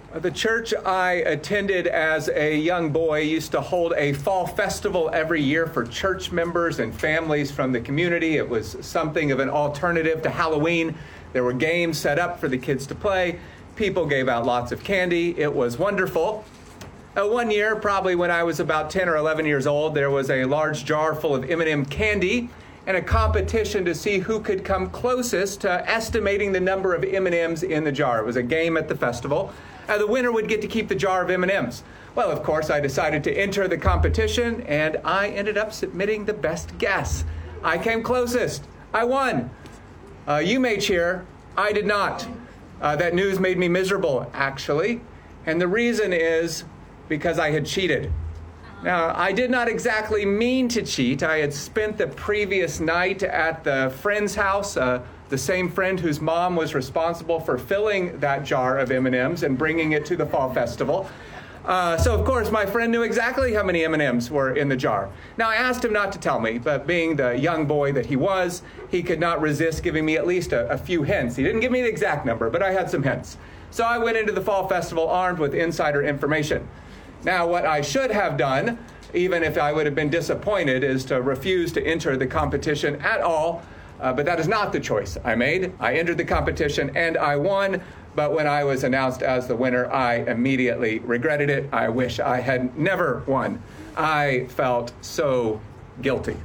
The church I attended as a young boy used to hold a fall festival every year for church members and families from the community. It was something of an alternative to Halloween. There were games set up for the kids to play. People gave out lots of candy. It was wonderful. One year, probably when I was about 10 or 11 years old, there was a large jar full of M&M candy and a competition to see who could come closest to estimating the number of M&Ms in the jar. It was a game at the festival. The winner would get to keep the jar of M&Ms. Well, of course, I decided to enter the competition, and I ended up submitting the best guess. I came closest. I won. You may cheer. I did not. That news made me miserable, actually. And the reason is because I had cheated. Now, I did not exactly mean to cheat. I had spent the previous night at the friend's house, the same friend whose mom was responsible for filling that jar of M&Ms and bringing it to the fall festival. So, of course, my friend knew exactly how many M&Ms were in the jar. Now, I asked him not to tell me, but being the young boy that he was, he could not resist giving me at least a few hints. He didn't give me the exact number, but I had some hints. So I went into the fall festival armed with insider information. Now, what I should have done, even if I would have been disappointed, is to refuse to enter the competition at all. But that is not the choice I made. I entered the competition and I won. But when I was announced as the winner, I immediately regretted it. I wish I had never won. I felt so guilty.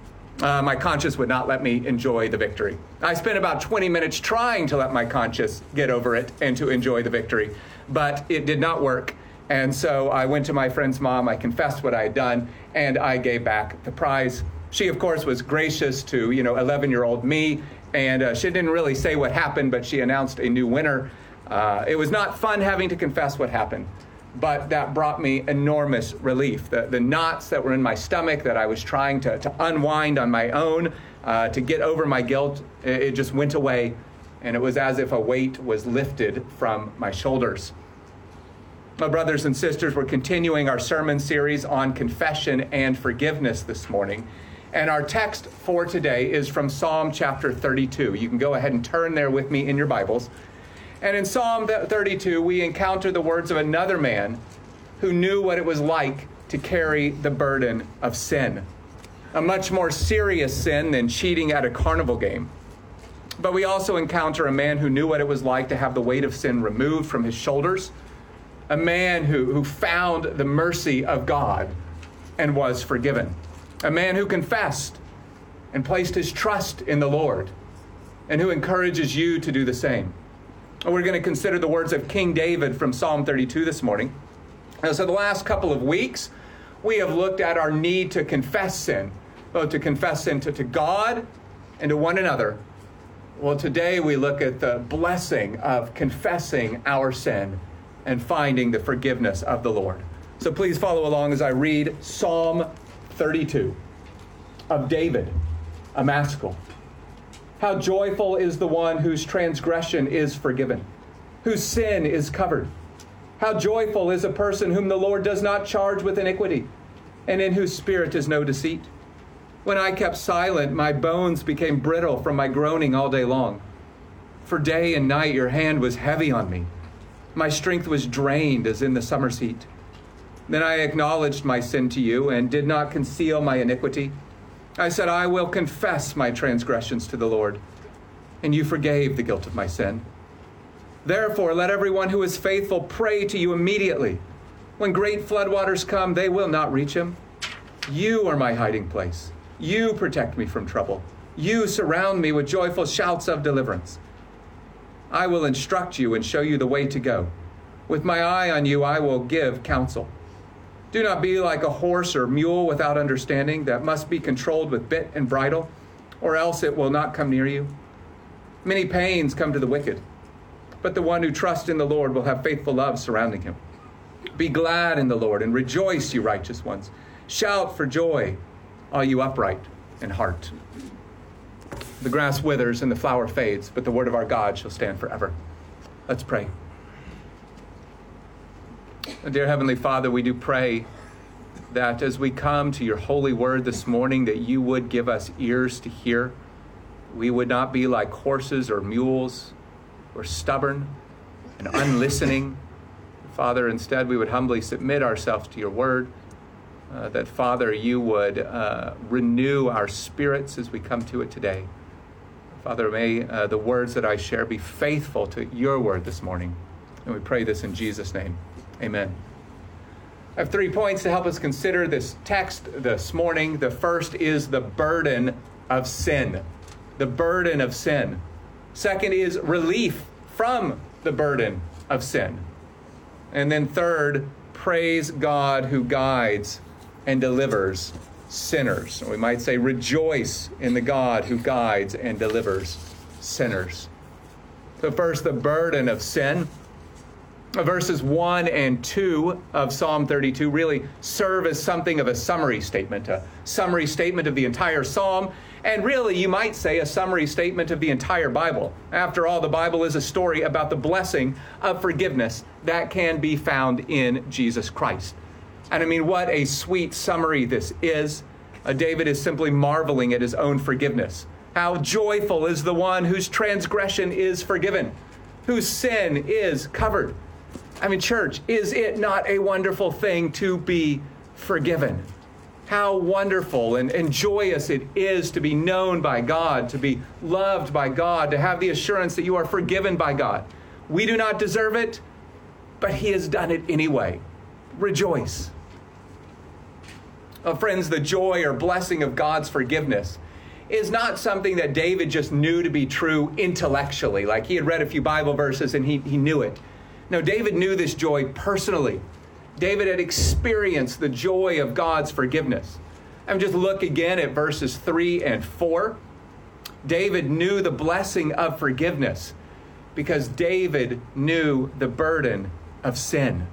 My conscience would not let me enjoy the victory. I spent about 20 minutes trying to let my conscience get over it and to enjoy the victory, but it did not work. And so I went to my friend's mom, I confessed what I had done, and I gave back the prize. She, of course, was gracious to, 11-year-old me, and she didn't really say what happened, but she announced a new winner. It was not fun having to confess what happened, but that brought me enormous relief. The knots that were in my stomach that I was trying to unwind on my own, to get over my guilt, it just went away, and it was as if a weight was lifted from my shoulders. My brothers and sisters, we're continuing our sermon series on confession and forgiveness this morning. And our text for today is from Psalm chapter 32. You can go ahead and turn there with me in your Bibles. And in Psalm 32, we encounter the words of another man who knew what it was like to carry the burden of sin. A much more serious sin than cheating at a carnival game. But we also encounter a man who knew what it was like to have the weight of sin removed from his shoulders. A man who found the mercy of God and was forgiven. A man who confessed and placed his trust in the Lord and who encourages you to do the same. We're going to consider the words of King David from Psalm 32 this morning. So the last couple of weeks, we have looked at our need to confess sin, both to confess sin to God and to one another. Well, today we look at the blessing of confessing our sin and finding the forgiveness of the Lord. So please follow along as I read Psalm 32 of David, a maskil. How joyful is the one whose transgression is forgiven, whose sin is covered. How joyful is a person whom the Lord does not charge with iniquity, and in whose spirit is no deceit. When I kept silent, my bones became brittle from my groaning all day long. For day and night your hand was heavy on me. My strength was drained as in the summer's heat. Then I acknowledged my sin to you and did not conceal my iniquity. I said, I will confess my transgressions to the Lord, and you forgave the guilt of my sin. Therefore, let everyone who is faithful pray to you immediately. When great floodwaters come, they will not reach him. You are my hiding place. You protect me from trouble. You surround me with joyful shouts of deliverance. I will instruct you and show you the way to go. With my eye on you, I will give counsel. Do not be like a horse or mule without understanding that must be controlled with bit and bridle, or else it will not come near you. Many pains come to the wicked, but the one who trusts in the Lord will have faithful love surrounding him. Be glad in the Lord and rejoice, you righteous ones. Shout for joy, all you upright in heart. The grass withers and the flower fades, but the word of our God shall stand forever. Let's pray. Dear Heavenly Father, we do pray that as we come to your holy word this morning, that you would give us ears to hear. We would not be like horses or mules or stubborn and unlistening, Father, instead we would humbly submit ourselves to your word, that, Father, you would renew our spirits as we come to it today. Father, may the words that I share be faithful to your word this morning. And we pray this in Jesus' name. Amen. I have 3 points to help us consider this text this morning. The first is the burden of sin. The burden of sin. Second is relief from the burden of sin. And then third, praise God who guides and delivers sinners. We might say rejoice in the God who guides and delivers sinners. So first, the burden of sin. Verses 1 and 2 of Psalm 32 really serve as something of a summary statement of the entire psalm, and really, you might say, a summary statement of the entire Bible. After all, the Bible is a story about the blessing of forgiveness that can be found in Jesus Christ. And I mean, what a sweet summary this is. David is simply marveling at his own forgiveness. How joyful is the one whose transgression is forgiven, whose sin is covered. I mean, church, is it not a wonderful thing to be forgiven? How wonderful and joyous it is to be known by God, to be loved by God, to have the assurance that you are forgiven by God. We do not deserve it, but he has done it anyway. Rejoice. Friends, the joy or blessing of God's forgiveness is not something that David just knew to be true intellectually, like he had read a few Bible verses and he knew it. No, David knew this joy personally. David had experienced the joy of God's forgiveness. Just look again at verses 3 and 4. David knew the blessing of forgiveness because David knew the burden of sin.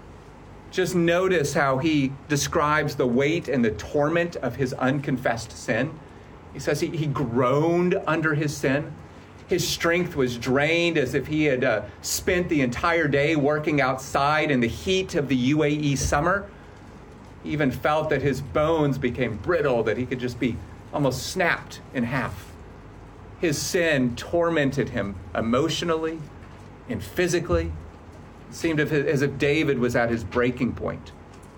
Just notice how he describes the weight and the torment of his unconfessed sin. He says he groaned under his sin. His strength was drained as if he had spent the entire day working outside in the heat of the UAE summer. He even felt that his bones became brittle, that he could just be almost snapped in half. His sin tormented him emotionally and physically. It seemed as if David was at his breaking point.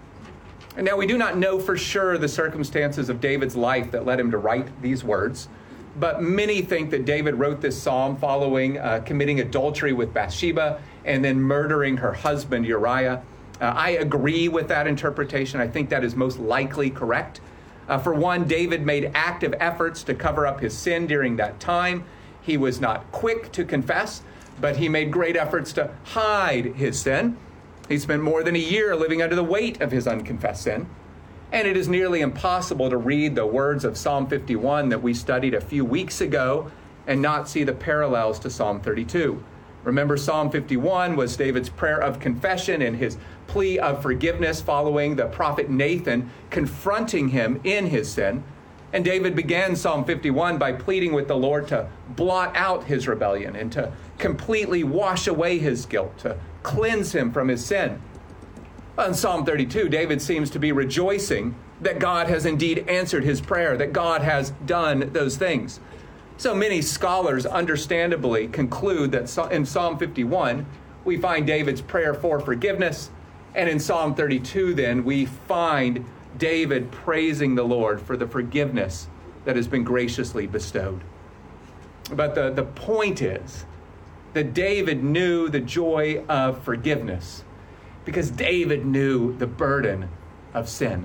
And now we do not know for sure the circumstances of David's life that led him to write these words. But many think that David wrote this psalm following committing adultery with Bathsheba and then murdering her husband Uriah. I agree with that interpretation. I think that is most likely correct. For one, David made active efforts to cover up his sin during that time. He was not quick to confess, but he made great efforts to hide his sin. He spent more than a year living under the weight of his unconfessed sin. And it is nearly impossible to read the words of Psalm 51 that we studied a few weeks ago and not see the parallels to Psalm 32. Remember, Psalm 51 was David's prayer of confession and his plea of forgiveness following the prophet Nathan confronting him in his sin. And David began Psalm 51 by pleading with the Lord to blot out his rebellion and to completely wash away his guilt, to cleanse him from his sin. In Psalm 32, David seems to be rejoicing that God has indeed answered his prayer, that God has done those things. So many scholars understandably conclude that in Psalm 51, we find David's prayer for forgiveness. And in Psalm 32, then, we find David praising the Lord for the forgiveness that has been graciously bestowed. But the point is that David knew the joy of forgiveness because David knew the burden of sin.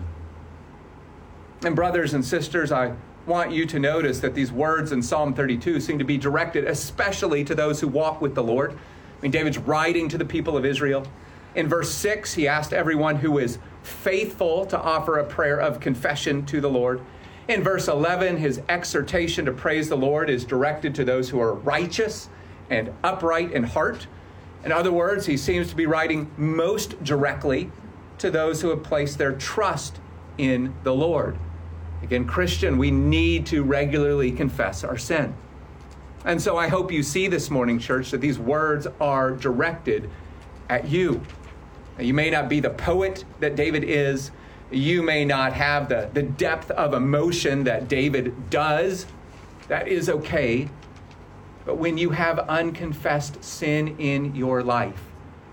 And brothers and sisters, I want you to notice that these words in Psalm 32 seem to be directed especially to those who walk with the Lord. David's writing to the people of Israel. In verse 6, he asked everyone who is faithful to offer a prayer of confession to the Lord. In verse 11, his exhortation to praise the Lord is directed to those who are righteous and upright in heart. In other words, he seems to be writing most directly to those who have placed their trust in the Lord. Again, Christian, we need to regularly confess our sin. And so I hope you see this morning, church, that these words are directed at you. You may not be the poet that David is. You may not have the depth of emotion that David does. That is okay. But when you have unconfessed sin in your life,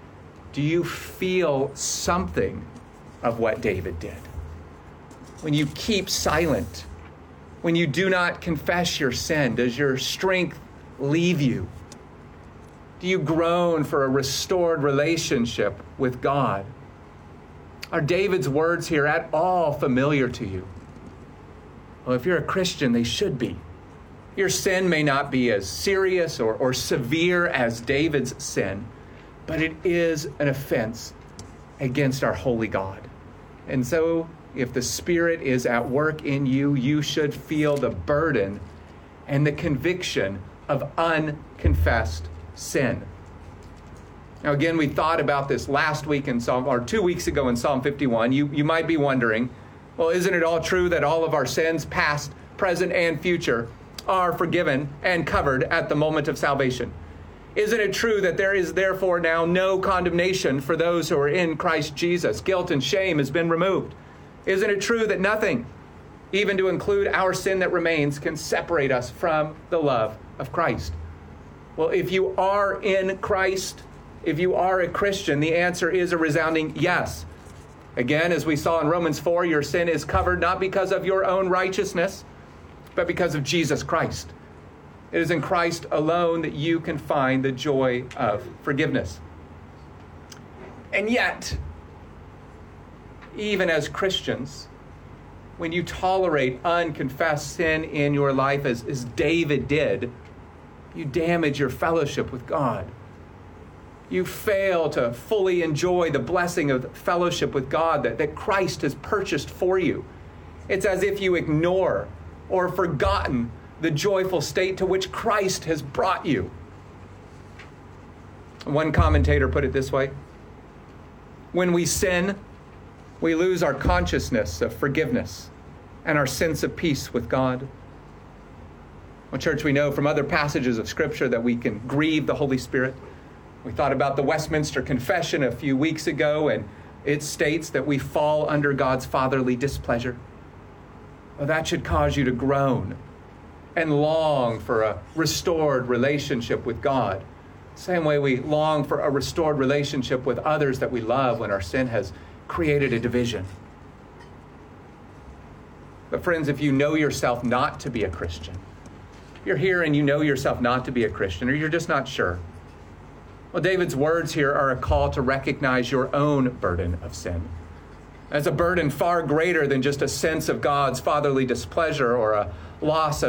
Do you feel something of what David did? When you keep silent, when you do not confess your sin, does your strength leave you? Do you groan for a restored relationship with God? Are David's words here at all familiar to you? Well, if you're a Christian, they should be. Your sin may not be as serious or severe as David's sin, but it is an offense against our holy God. And so, if the Spirit is at work in you, you should feel the burden and the conviction of unconfessed sin. Now, again, we thought about this last week in Psalm, or 2 weeks ago in Psalm 51. You might be wondering, well, isn't it all true that all of our sins, past, present, and future, are forgiven and covered at the moment of salvation? Isn't it true that there is therefore now no condemnation for those who are in Christ Jesus? Guilt and shame has been removed. Isn't it true that nothing, even to include our sin that remains, can separate us from the love of Christ? Well, if you are in Christ, if you are a Christian, the answer is a resounding yes. Again, as we saw in Romans 4, your sin is covered not because of your own righteousness, but because of Jesus Christ. It is in Christ alone that you can find the joy of forgiveness. And yet, even as Christians, when you tolerate unconfessed sin in your life, as David did, you damage your fellowship with God. You fail to fully enjoy the blessing of fellowship with God that Christ has purchased for you. It's as if you ignore or forgotten the joyful state to which Christ has brought you. One commentator put it this way: when we sin, we lose our consciousness of forgiveness and our sense of peace with God. Well, church, we know from other passages of Scripture that we can grieve the Holy Spirit. We thought about the Westminster Confession a few weeks ago, and it states that we fall under God's fatherly displeasure. Well, that should cause you to groan and long for a restored relationship with God. Same way we long for a restored relationship with others that we love when our sin has created a division. But friends, if you know yourself not to be a Christian, you're here and you know yourself not to be a Christian, or you're just not sure, well, David's words here are a call to recognize your own burden of sin as a burden far greater than just a sense of God's fatherly displeasure or a lost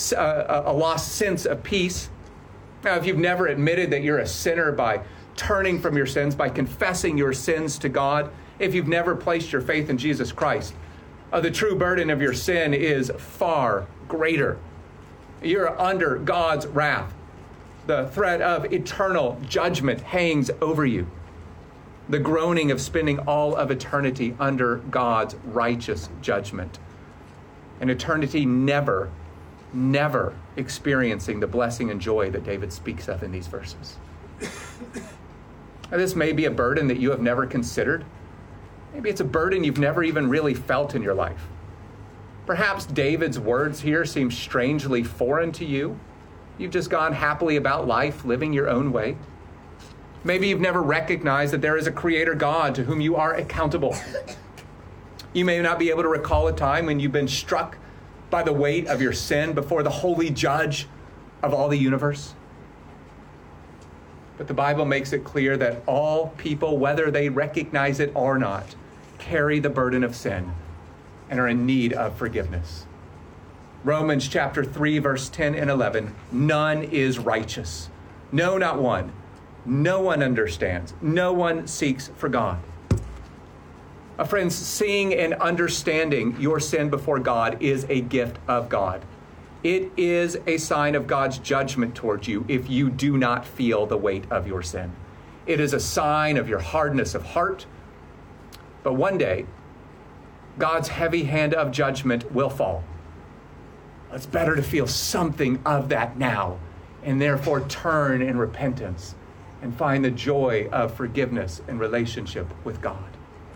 sense of peace. Now, if you've never admitted that you're a sinner by turning from your sins, by confessing your sins to God, if you've never placed your faith in Jesus Christ, the true burden of your sin is far greater. You're under God's wrath. The threat of eternal judgment hangs over you. The groaning of spending all of eternity under God's righteous judgment. And eternity never experiencing the blessing and joy that David speaks of in these verses. Now, this may be a burden that you have never considered. Maybe it's a burden you've never even really felt in your life. Perhaps David's words here seem strangely foreign to you. You've just gone happily about life, living your own way. Maybe you've never recognized that there is a creator God to whom you are accountable. You may not be able to recall a time when you've been struck by the weight of your sin before the holy judge of all the universe. But the Bible makes it clear that all people, whether they recognize it or not, carry the burden of sin and are in need of forgiveness. Romans chapter 3, verse 10 and 11, none is righteous. No, not one. No one understands. No one seeks for God. Friends, seeing and understanding your sin before God is a gift of God. It is a sign of God's judgment towards you if you do not feel the weight of your sin. It is a sign of your hardness of heart. But one day, God's heavy hand of judgment will fall. It's better to feel something of that now and therefore turn in repentance and find the joy of forgiveness and relationship with God.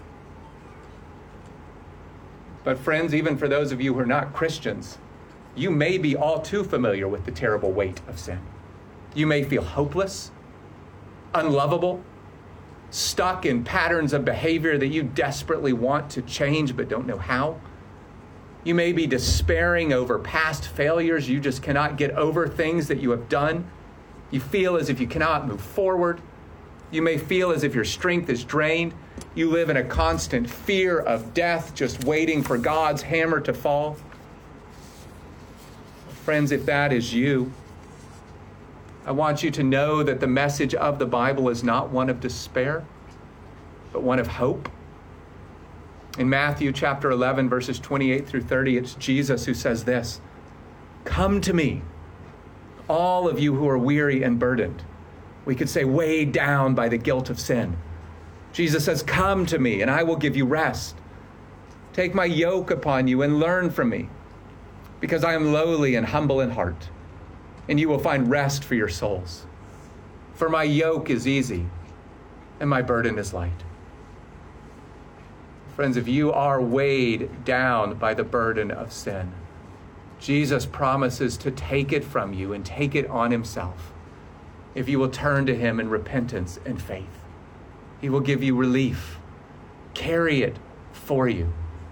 But friends, even for those of you who are not Christians, you may be all too familiar with the terrible weight of sin. You may feel hopeless, unlovable, stuck in patterns of behavior that you desperately want to change but don't know how. You may be despairing over past failures. You just cannot get over things that you have done. You feel as if you cannot move forward. You may feel as if your strength is drained. You live in a constant fear of death, just waiting for God's hammer to fall. Friends, if that is you, I want you to know that the message of the Bible is not one of despair, but one of hope. In Matthew chapter 11, verses 28 through 30, it's Jesus who says this, "Come to me, all of you who are weary and burdened." We could say weighed down by the guilt of sin. Jesus says, "Come to me and I will give you rest. Take my yoke upon you and learn from me, because I am lowly and humble in heart, and you will find rest for your souls. For my yoke is easy and my burden is light." Friends, if you are weighed down by the burden of sin, Jesus promises to take it from you and take it on himself if you will turn to him in repentance and faith. He will give you relief, carry it for you.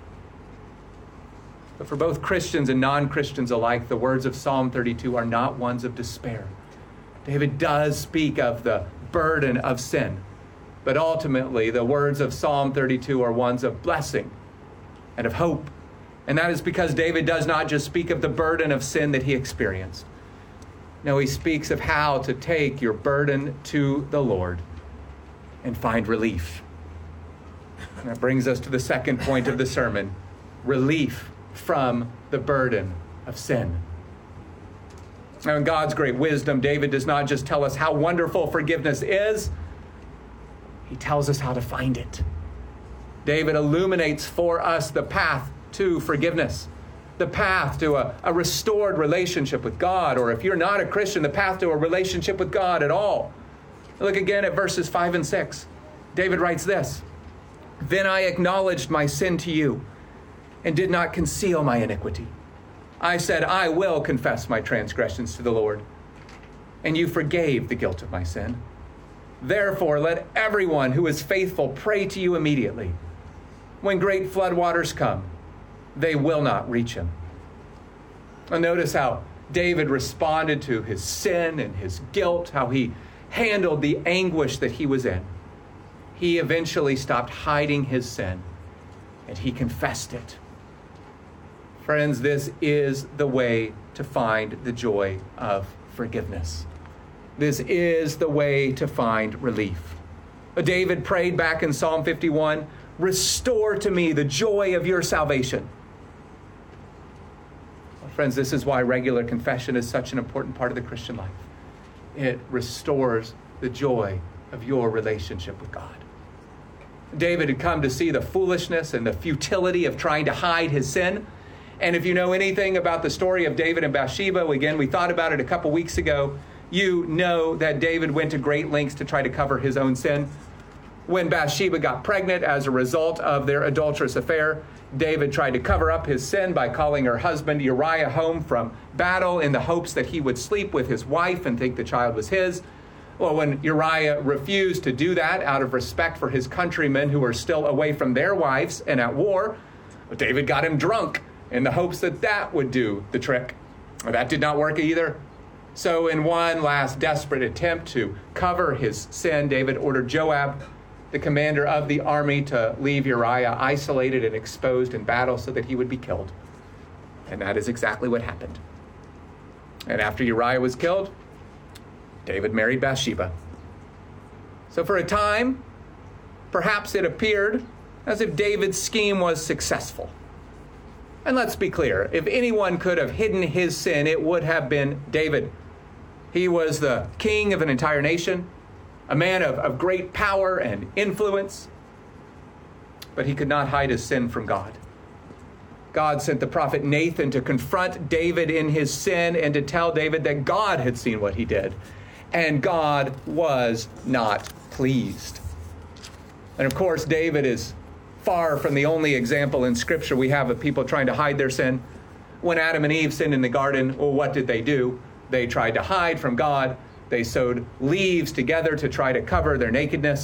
But for both Christians and non-Christians alike, the words of Psalm 32 are not ones of despair. David does speak of the burden of sin, but ultimately the words of Psalm 32 are ones of blessing and of hope. And that is because David does not just speak of the burden of sin that he experienced. No, he speaks of how to take your burden to the Lord and find relief. And that brings us to the second point of the sermon, relief from the burden of sin. Now, in God's great wisdom, David does not just tell us how wonderful forgiveness is, he tells us how to find it. David illuminates for us the path to forgiveness, the path to a restored relationship with God, or if you're not a Christian, the path to a relationship with God at all. Look again at verses 5 and 6. David writes this, "Then I acknowledged my sin to you and did not conceal my iniquity. I said, I will confess my transgressions to the Lord, and you forgave the guilt of my sin. Therefore, let everyone who is faithful pray to you immediately. When great floodwaters come, they will not reach him." And notice how David responded to his sin and his guilt, how he handled the anguish that he was in. He eventually stopped hiding his sin, and he confessed it. Friends, this is the way to find the joy of forgiveness. This is the way to find relief. David prayed back in Psalm 51, "Restore to me the joy of your salvation." Well, friends, this is why regular confession is such an important part of the Christian life. It restores the joy of your relationship with God. David had come to see the foolishness and the futility of trying to hide his sin. And if you know anything about the story of David and Bathsheba, again, we thought about it a couple weeks ago, you know that David went to great lengths to try to cover his own sin. When Bathsheba got pregnant as a result of their adulterous affair, David tried to cover up his sin by calling her husband Uriah home from battle in the hopes that he would sleep with his wife and think the child was his. Well, when Uriah refused to do that out of respect for his countrymen who were still away from their wives and at war, David got him drunk in the hopes that that would do the trick. That did not work either. So in one last desperate attempt to cover his sin, David ordered Joab, the commander of the army, to leave Uriah isolated and exposed in battle so that he would be killed. And that is exactly what happened. And after Uriah was killed, David married Bathsheba. So for a time, perhaps it appeared as if David's scheme was successful. And let's be clear, if anyone could have hidden his sin, it would have been David. He was the king of an entire nation, a man of great power and influence, but he could not hide his sin from God. God sent the prophet Nathan to confront David in his sin and to tell David that God had seen what he did, and God was not pleased. And of course, David is far from the only example in Scripture we have of people trying to hide their sin. When Adam and Eve sinned in the garden, well, what did they do? They tried to hide from God. They sewed leaves together to try to cover their nakedness.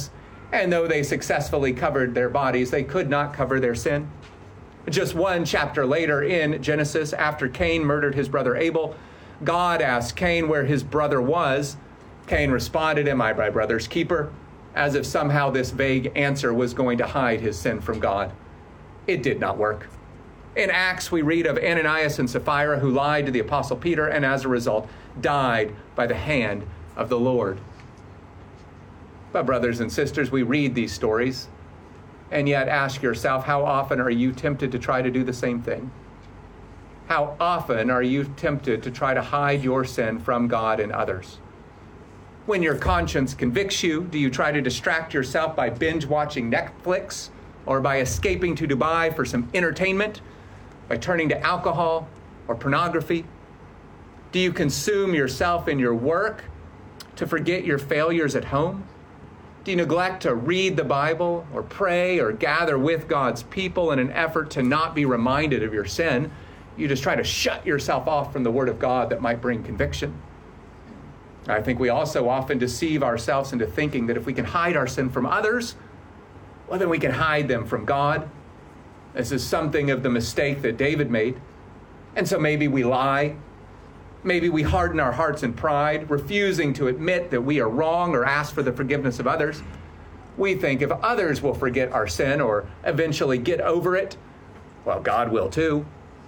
And though they successfully covered their bodies, they could not cover their sin. Just one chapter later in Genesis, after Cain murdered his brother Abel, God asked Cain where his brother was. Cain responded, "Am I my brother's keeper?" as if somehow this vague answer was going to hide his sin from God. It did not work. In Acts, we read of Ananias and Sapphira who lied to the Apostle Peter and as a result died by the hand of the Lord. But brothers and sisters, we read these stories and yet ask yourself, how often are you tempted to try to do the same thing? How often are you tempted to try to hide your sin from God and others? When your conscience convicts you, do you try to distract yourself by binge watching Netflix or by escaping to Dubai for some entertainment, by turning to alcohol or pornography? Do you consume yourself in your work to forget your failures at home? Do you neglect to read the Bible or pray or gather with God's people in an effort to not be reminded of your sin? You just try to shut yourself off from the Word of God that might bring conviction. I think we also often deceive ourselves into thinking that if we can hide our sin from others, well, then we can hide them from God. This is something of the mistake that David made. And so maybe we lie. Maybe we harden our hearts in pride, refusing to admit that we are wrong or ask for the forgiveness of others. We think if others will forget our sin or eventually get over it, well, God will too.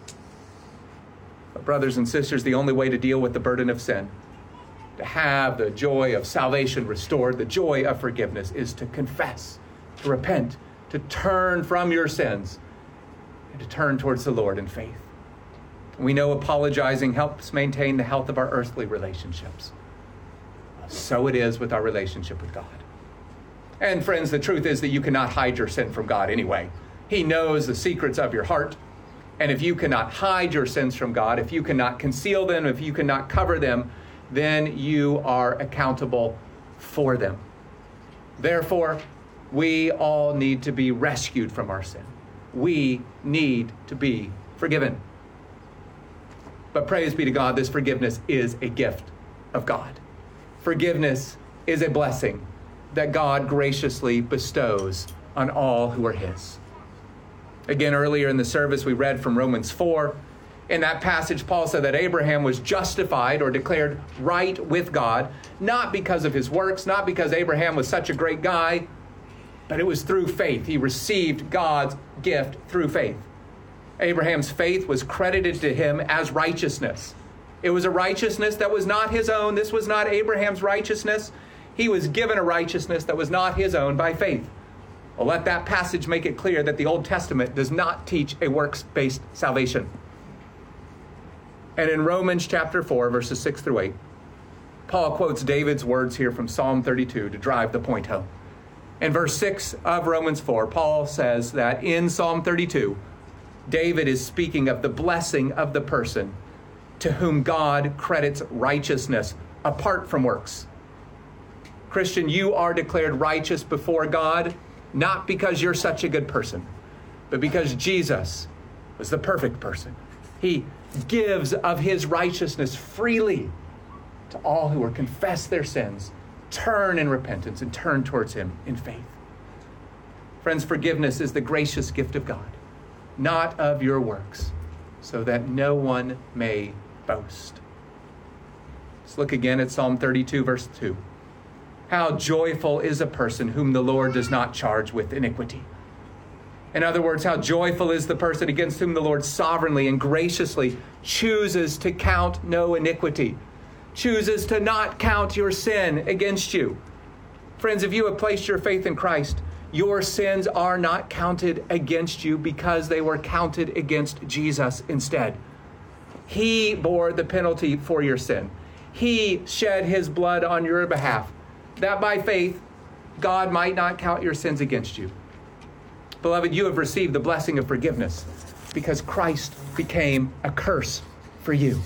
But brothers and sisters, the only way to deal with the burden of sin, to have the joy of salvation restored, the joy of forgiveness, is to confess, to repent, to turn from your sins, and to turn towards the Lord in faith. We know apologizing helps maintain the health of our earthly relationships. So it is with our relationship with God. And friends, the truth is that you cannot hide your sin from God anyway. He knows the secrets of your heart. And if you cannot hide your sins from God, if you cannot conceal them, if you cannot cover them, then you are accountable for them. Therefore, we all need to be rescued from our sin. We need to be forgiven. But praise be to God, this forgiveness is a gift of God. Forgiveness is a blessing that God graciously bestows on all who are His. Again, earlier in the service, we read from Romans 4. In that passage, Paul said that Abraham was justified or declared right with God, not because of his works, not because Abraham was such a great guy, but it was through faith. He received God's gift through faith. Abraham's faith was credited to him as righteousness. It was a righteousness that was not his own. This was not Abraham's righteousness. He was given a righteousness that was not his own by faith. Well, let that passage make it clear that the Old Testament does not teach a works-based salvation. And in Romans chapter 4, verses 6 through 8, Paul quotes David's words here from Psalm 32 to drive the point home. In verse 6 of Romans 4, Paul says that in Psalm 32, David is speaking of the blessing of the person to whom God credits righteousness apart from works. Christian, you are declared righteous before God, not because you're such a good person, but because Jesus was the perfect person. He gives of His righteousness freely to all who will confess their sins, turn in repentance, and turn towards Him in faith. Friends, forgiveness is the gracious gift of God, not of your works, so that no one may boast. Let's look again at Psalm 32, verse 2. How joyful is a person whom the Lord does not charge with iniquity. In other words, how joyful is the person against whom the Lord sovereignly and graciously chooses to count no iniquity, chooses to not count your sin against you. Friends, if you have placed your faith in Christ, your sins are not counted against you because they were counted against Jesus instead. He bore the penalty for your sin. He shed His blood on your behalf, that by faith, God might not count your sins against you. Beloved, you have received the blessing of forgiveness because Christ became a curse for you.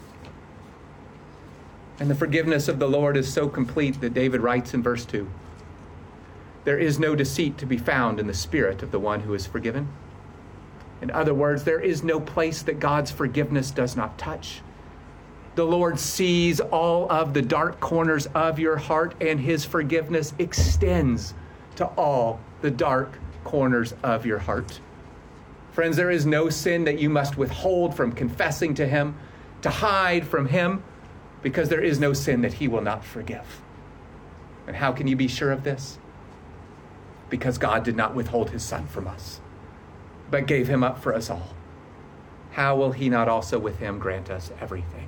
And the forgiveness of the Lord is so complete that David writes in verse 2, there is no deceit to be found in the spirit of the one who is forgiven. In other words, there is no place that God's forgiveness does not touch. The Lord sees all of the dark corners of your heart, and His forgiveness extends to all the dark corners of your heart. Friends, there is no sin that you must withhold from confessing to him, to hide from him, because there is no sin that he will not forgive. And how can you be sure of this? Because God did not withhold his Son from us, but gave him up for us all. How will he not also with him grant us everything?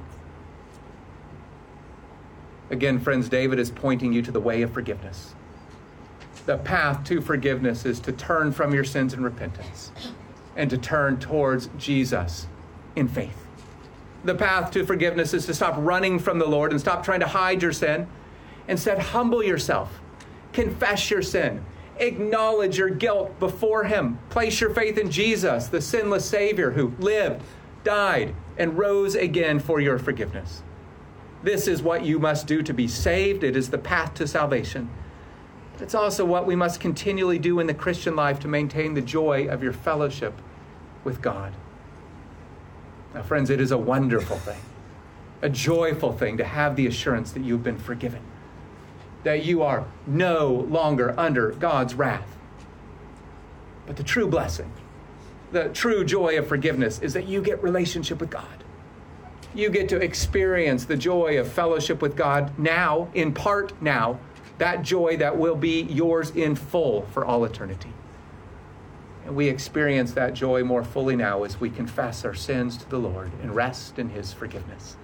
Again, friends, David is pointing you to the way of forgiveness. The path to forgiveness is to turn from your sins in repentance and to turn towards Jesus in faith. The path to forgiveness is to stop running from the Lord and stop trying to hide your sin. Instead, humble yourself, confess your sin, acknowledge your guilt before him, place your faith in Jesus, the sinless Savior who lived, died, and rose again for your forgiveness. This is what you must do to be saved. It is the path to salvation. It's also what we must continually do in the Christian life to maintain the joy of your fellowship with God. Now, friends, it is a wonderful thing, a joyful thing to have the assurance that you've been forgiven, that you are no longer under God's wrath. But the true blessing, the true joy of forgiveness is that you get relationship with God. You get to experience the joy of fellowship with God now, in part now, that joy that will be yours in full for all eternity. And we experience that joy more fully now as we confess our sins to the Lord and rest in his forgiveness.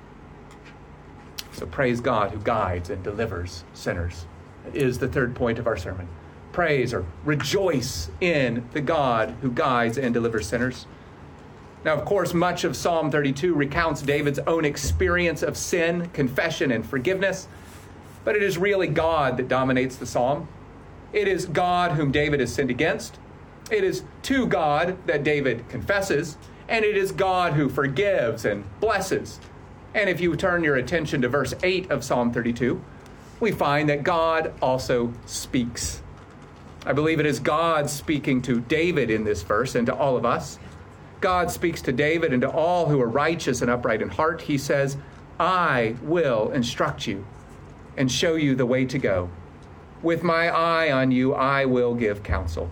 So praise God who guides and delivers sinners. That is the third point of our sermon. Praise or rejoice in the God who guides and delivers sinners. Now, of course, much of Psalm 32 recounts David's own experience of sin, confession, and forgiveness. But it is really God that dominates the psalm. It is God whom David has sinned against. It is to God that David confesses. And it is God who forgives and blesses. And if you turn your attention to verse 8 of Psalm 32, we find that God also speaks. I believe it is God speaking to David in this verse and to all of us. God speaks to David and to all who are righteous and upright in heart. He says, I will instruct you and show you the way to go. With my eye on you, I will give counsel.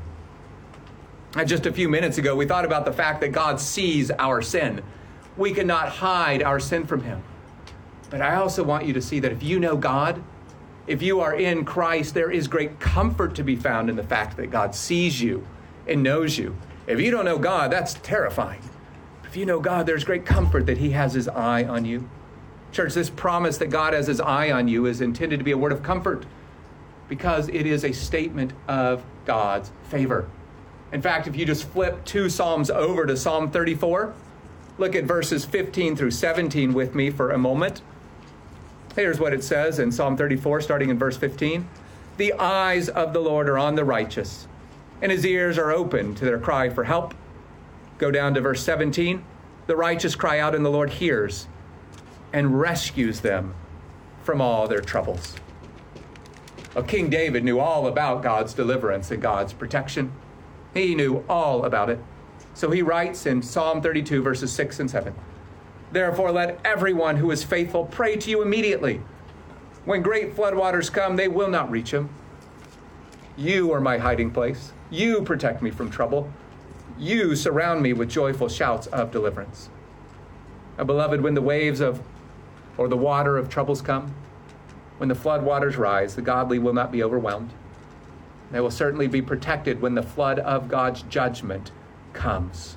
Just a few minutes ago, we thought about the fact that God sees our sin. We cannot hide our sin from him. But I also want you to see that if you know God, if you are in Christ, there is great comfort to be found in the fact that God sees you and knows you. If you don't know God, that's terrifying. If you know God, there's great comfort that he has his eye on you. Church, this promise that God has his eye on you is intended to be a word of comfort because it is a statement of God's favor. In fact, if you just flip 2 Psalms over to Psalm 34, look at verses 15 through 17 with me for a moment. Here's what it says in Psalm 34, starting in verse 15. The eyes of the Lord are on the righteous, and his ears are open to their cry for help. Go down to verse 17. The righteous cry out, and the Lord hears and rescues them from all their troubles. Well, King David knew all about God's deliverance and God's protection. He knew all about it. So he writes in Psalm 32, verses 6 and 7, Therefore let everyone who is faithful pray to you immediately. When great floodwaters come, they will not reach him. You are my hiding place. You protect me from trouble. You surround me with joyful shouts of deliverance. Beloved, when the waves or the water of troubles come, when the flood waters rise, the godly will not be overwhelmed. They will certainly be protected when the flood of God's judgment comes.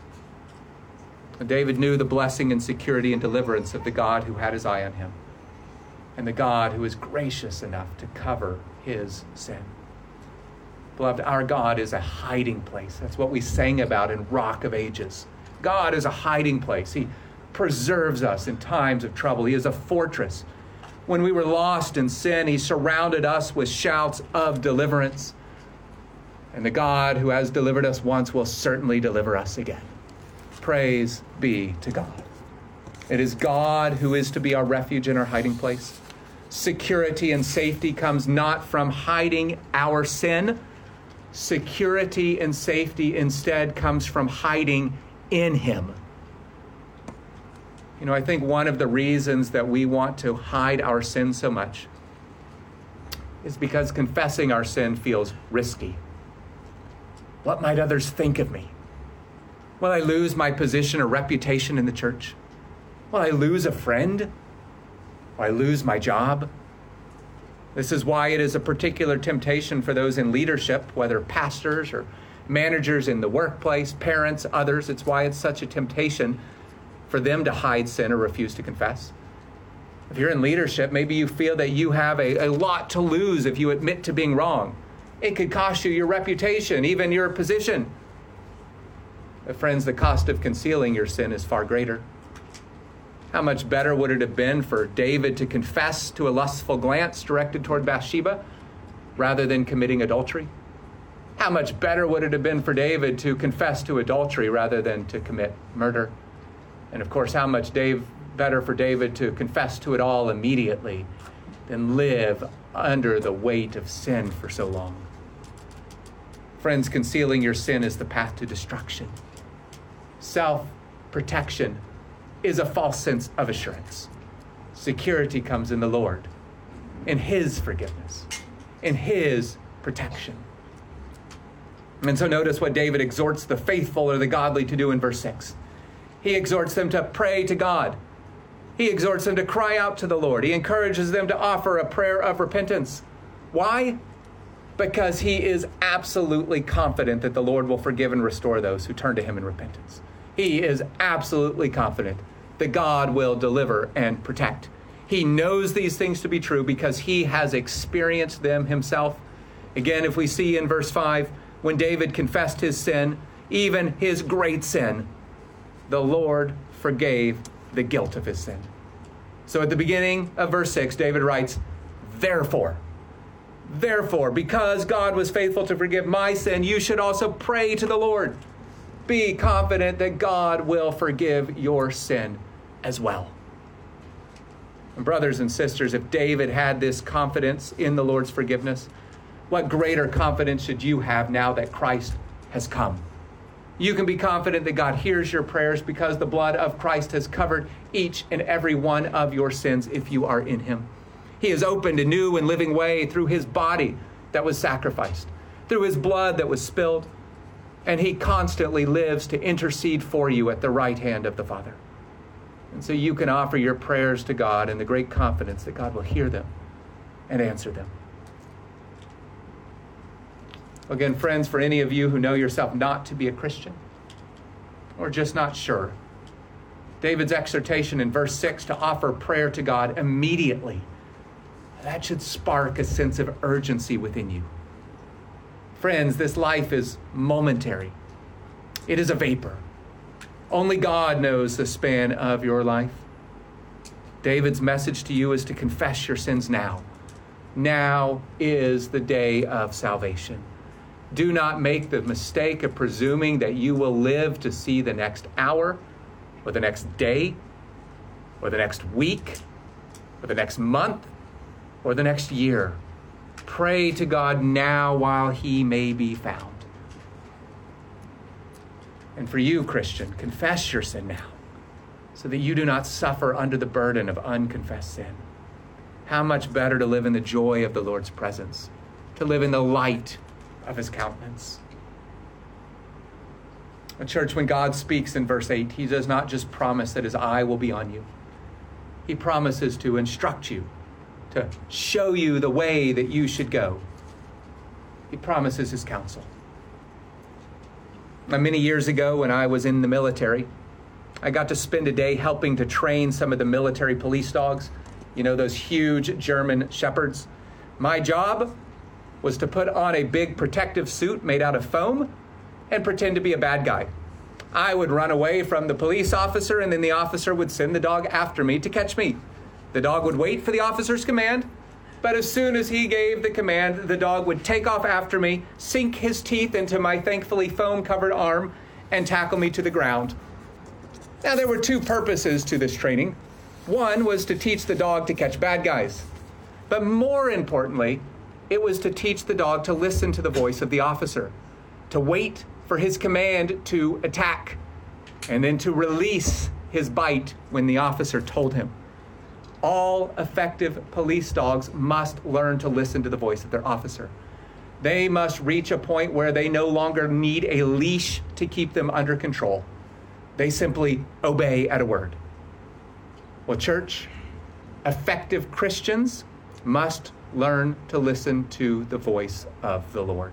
David knew the blessing and security and deliverance of the God who had his eye on him, and the God who is gracious enough to cover his sin. Beloved, our God is a hiding place. That's what we sang about in Rock of Ages. God is a hiding place. He preserves us in times of trouble. He is a fortress. When we were lost in sin, he surrounded us with shouts of deliverance. And the God who has delivered us once will certainly deliver us again. Praise be to God. It is God who is to be our refuge and our hiding place. Security and safety comes not from hiding our sin. Security and safety instead comes from hiding in him. You know, I think one of the reasons that we want to hide our sin so much is because confessing our sin feels risky. What might others think of me? Will I lose my position or reputation in the church? Will I lose a friend? Will I lose my job? This is why it is a particular temptation for those in leadership, whether pastors or managers in the workplace, parents, others. It's why it's such a temptation for them to hide sin or refuse to confess. If you're in leadership, maybe you feel that you have a lot to lose if you admit to being wrong. It could cost you your reputation, even your position. But friends, the cost of concealing your sin is far greater. How much better would it have been for David to confess to a lustful glance directed toward Bathsheba rather than committing adultery? How much better would it have been for David to confess to adultery rather than to commit murder? And of course, how much better for David to confess to it all immediately than live under the weight of sin for so long. Friends, concealing your sin is the path to destruction. Self-protection is a false sense of assurance. Security comes in the Lord, in His forgiveness, in His protection. And so notice what David exhorts the faithful or the godly to do in verse 6. He exhorts them to pray to God. He exhorts them to cry out to the Lord. He encourages them to offer a prayer of repentance. Why? Because he is absolutely confident that the Lord will forgive and restore those who turn to Him in repentance. He is absolutely confident that God will deliver and protect. He knows these things to be true because he has experienced them himself. Again, if we see in verse 5, when David confessed his sin, even his great sin, the Lord forgave the guilt of his sin. So at the beginning of verse 6, David writes, Therefore, because God was faithful to forgive my sin, you should also pray to the Lord. Be confident that God will forgive your sin as well. And brothers and sisters, if David had this confidence in the Lord's forgiveness, what greater confidence should you have now that Christ has come? You can be confident that God hears your prayers because the blood of Christ has covered each and every one of your sins if you are in Him. He has opened a new and living way through His body that was sacrificed, through His blood that was spilled, and He constantly lives to intercede for you at the right hand of the Father. And so you can offer your prayers to God in the great confidence that God will hear them and answer them. Again, friends, for any of you who know yourself not to be a Christian or just not sure, David's exhortation in verse 6 to offer prayer to God immediately, that should spark a sense of urgency within you. Friends, this life is momentary. It is a vapor. Only God knows the span of your life. David's message to you is to confess your sins now. Now is the day of salvation. Do not make the mistake of presuming that you will live to see the next hour or the next day or the next week or the next month or the next year. Pray to God now while He may be found. And for you, Christian, confess your sin now so that you do not suffer under the burden of unconfessed sin. How much better to live in the joy of the Lord's presence, to live in the light of His countenance. A church, when God speaks in verse 8, He does not just promise that His eye will be on you. He promises to instruct you, to show you the way that you should go. He promises His counsel. Many years ago, when I was in the military, I got to spend a day helping to train some of the military police dogs. You know, those huge German shepherds. My job was to put on a big protective suit made out of foam and pretend to be a bad guy. I would run away from the police officer, and then the officer would send the dog after me to catch me. The dog would wait for the officer's command, but as soon as he gave the command, the dog would take off after me, sink his teeth into my thankfully foam-covered arm, and tackle me to the ground. Now, there were two purposes to this training. One was to teach the dog to catch bad guys. But more importantly, it was to teach the dog to listen to the voice of the officer, to wait for his command to attack, and then to release his bite when the officer told him. All effective police dogs must learn to listen to the voice of their officer. They must reach a point where they no longer need a leash to keep them under control. They simply obey at a word. Well, church, effective Christians must learn to listen to the voice of the Lord.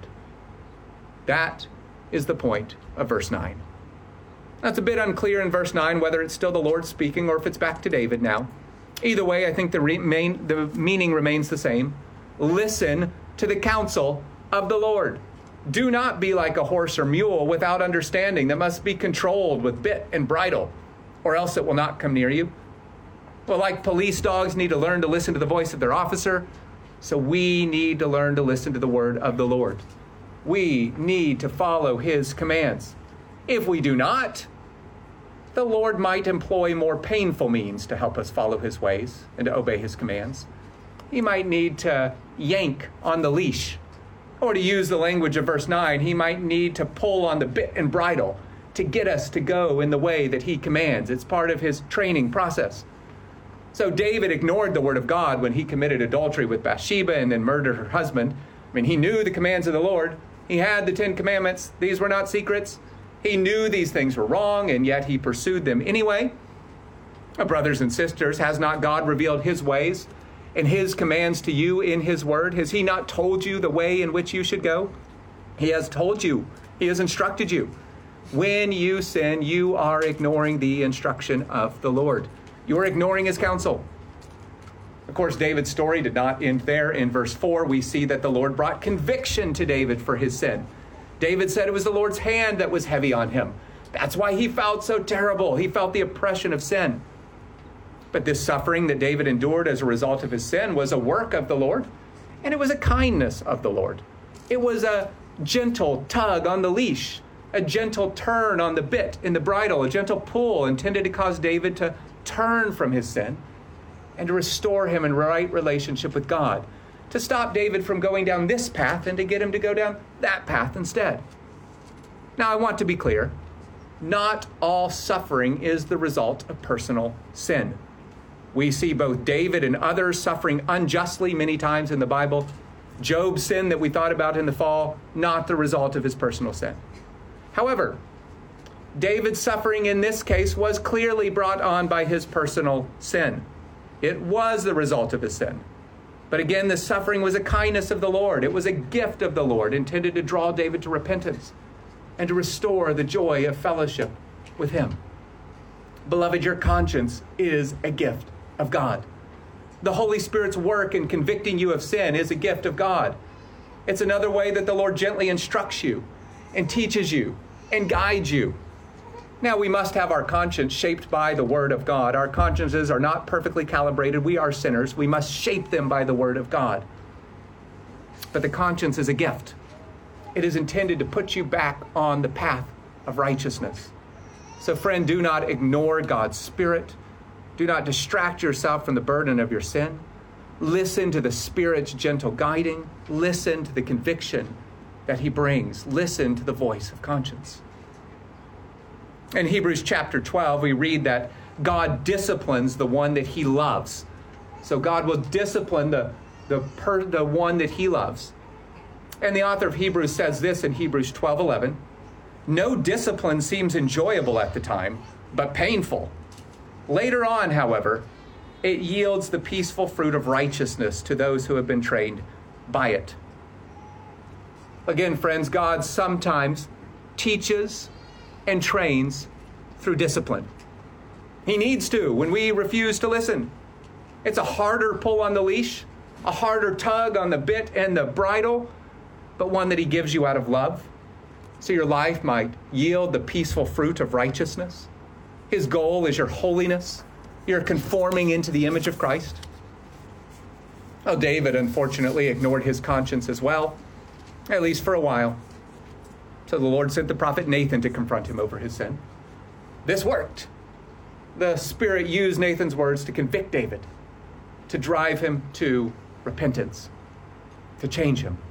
That is the point of verse 9. That's a bit unclear in verse 9 whether it's still the Lord speaking or if it's back to David now. Either way, I think the meaning remains the same. Listen to the counsel of the Lord. Do not be like a horse or mule without understanding that must be controlled with bit and bridle, or else it will not come near you. Well, like police dogs need to learn to listen to the voice of their officer, so we need to learn to listen to the word of the Lord. We need to follow his commands. If we do not, the Lord might employ more painful means to help us follow his ways and to obey his commands. He might need to yank on the leash, or to use the language of verse 9, he might need to pull on the bit and bridle to get us to go in the way that he commands. It's part of his training process. So David ignored the word of God when he committed adultery with Bathsheba and then murdered her husband. I mean, he knew the commands of the Lord. He had the 10 commandments. These were not secrets. He knew these things were wrong, and yet he pursued them anyway. Brothers and sisters, has not God revealed his ways and his commands to you in his word? Has he not told you the way in which you should go? He has told you. He has instructed you. When you sin, you are ignoring the instruction of the Lord. You are ignoring his counsel. Of course, David's story did not end there. In verse 4, we see that the Lord brought conviction to David for his sin. David said it was the Lord's hand that was heavy on him. That's why he felt so terrible. He felt the oppression of sin. But this suffering that David endured as a result of his sin was a work of the Lord, and it was a kindness of the Lord. It was a gentle tug on the leash, a gentle turn on the bit in the bridle, a gentle pull intended to cause David to turn from his sin and to restore him in right relationship with God, to stop David from going down this path and to get him to go down that path instead. Now, I want to be clear. Not all suffering is the result of personal sin. We see both David and others suffering unjustly many times in the Bible. Job's sin that we thought about in the fall, not the result of his personal sin. However, David's suffering in this case was clearly brought on by his personal sin. It was the result of his sin. But again, the suffering was a kindness of the Lord. It was a gift of the Lord intended to draw David to repentance and to restore the joy of fellowship with him. Beloved, your conscience is a gift of God. The Holy Spirit's work in convicting you of sin is a gift of God. It's another way that the Lord gently instructs you and teaches you and guides you. Now, we must have our conscience shaped by the Word of God. Our consciences are not perfectly calibrated. We are sinners. We must shape them by the Word of God. But the conscience is a gift. It is intended to put you back on the path of righteousness. So, friend, do not ignore God's Spirit. Do not distract yourself from the burden of your sin. Listen to the Spirit's gentle guiding. Listen to the conviction that he brings. Listen to the voice of conscience. In Hebrews chapter 12, we read that God disciplines the one that he loves. So God will discipline the one that he loves. And the author of Hebrews says this in Hebrews 12:11, "No discipline seems enjoyable at the time, but painful. Later on, however, it yields the peaceful fruit of righteousness to those who have been trained by it." Again, friends, God sometimes teaches and trains through discipline. He needs to when we refuse to listen. It's a harder pull on the leash, a harder tug on the bit and the bridle, but one that he gives you out of love, so your life might yield the peaceful fruit of righteousness. His goal is your holiness. You're conforming into the image of Christ. Well, David, unfortunately, ignored his conscience as well, at least for a while. So the Lord sent the prophet Nathan to confront him over his sin. This worked. The Spirit used Nathan's words to convict David, to drive him to repentance, to change him.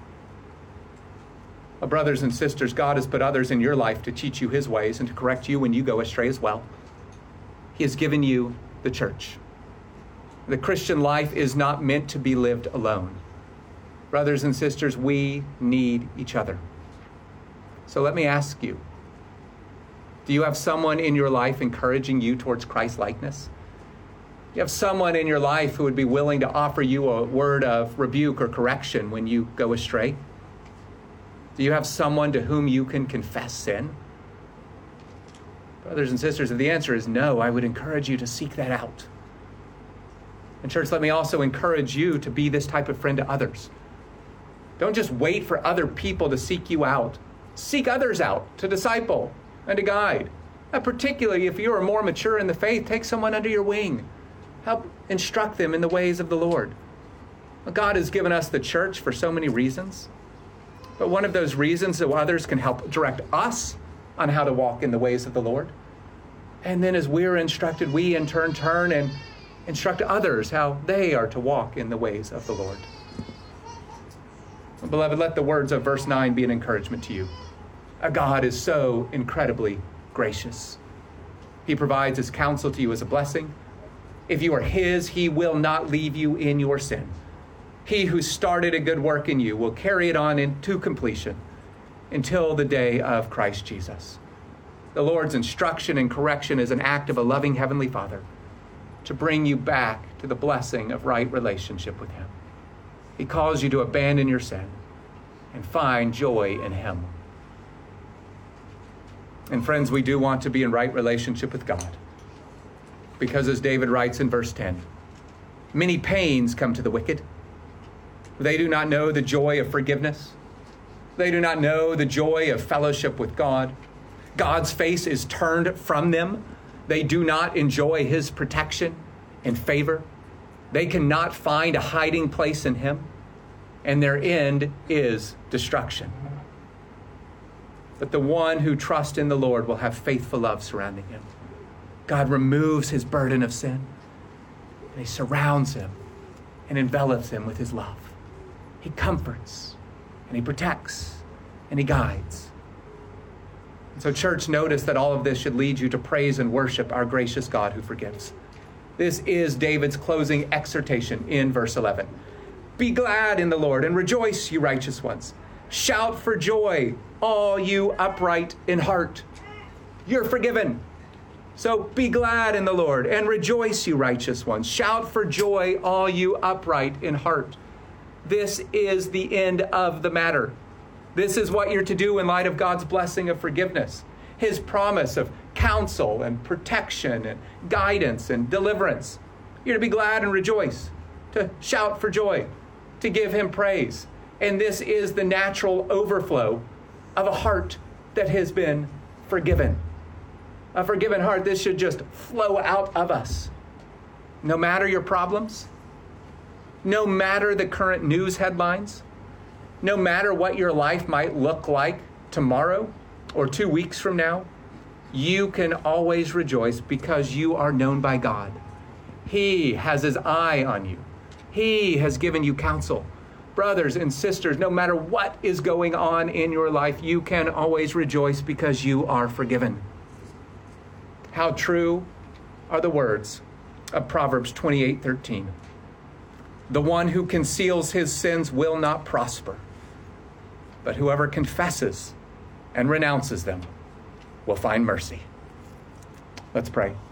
Well, brothers and sisters, God has put others in your life to teach you his ways and to correct you when you go astray as well. He has given you the church. The Christian life is not meant to be lived alone. Brothers and sisters, we need each other. So let me ask you, do you have someone in your life encouraging you towards Christ-likeness? Do you have someone in your life who would be willing to offer you a word of rebuke or correction when you go astray? Do you have someone to whom you can confess sin? Brothers and sisters, if the answer is no, I would encourage you to seek that out. And church, let me also encourage you to be this type of friend to others. Don't just wait for other people to seek you out. Seek others out to disciple and to guide. And particularly if you are more mature in the faith, take someone under your wing. Help instruct them in the ways of the Lord. God has given us the church for so many reasons. But one of those reasons so others can help direct us on how to walk in the ways of the Lord. And then as we're instructed, we in turn and instruct others how they are to walk in the ways of the Lord. Beloved, let the words of verse 9 be an encouragement to you. Our God is so incredibly gracious. He provides his counsel to you as a blessing. If you are his, he will not leave you in your sin. He who started a good work in you will carry it on into completion until the day of Christ Jesus. The Lord's instruction and correction is an act of a loving Heavenly Father to bring you back to the blessing of right relationship with him. He calls you to abandon your sin and find joy in him. And friends, we do want to be in right relationship with God. Because as David writes in verse 10, many pains come to the wicked. They do not know the joy of forgiveness. They do not know the joy of fellowship with God. God's face is turned from them. They do not enjoy his protection and favor. They cannot find a hiding place in him, and their end is destruction. But the one who trusts in the Lord will have faithful love surrounding him. God removes his burden of sin, and he surrounds him and envelops him with his love. He comforts, and he protects, and he guides. And so, church, notice that all of this should lead you to praise and worship our gracious God who forgives. This is David's closing exhortation in verse 11. Be glad in the Lord and rejoice, you righteous ones. Shout for joy, all you upright in heart. You're forgiven. So be glad in the Lord and rejoice, you righteous ones. Shout for joy, all you upright in heart. This is the end of the matter. This is what you're to do in light of God's blessing of forgiveness, his promise of counsel and protection and guidance and deliverance. You're to be glad and rejoice, to shout for joy, to give him praise. And this is the natural overflow of a heart that has been forgiven. A forgiven heart, this should just flow out of us. No matter your problems, no matter the current news headlines, no matter what your life might look like tomorrow or 2 weeks from now, you can always rejoice because you are known by God. He has his eye on you. He has given you counsel. Brothers and sisters, no matter what is going on in your life, you can always rejoice because you are forgiven. How true are the words of Proverbs 28:13. The one who conceals his sins will not prosper, but whoever confesses and renounces them will find mercy. Let's pray.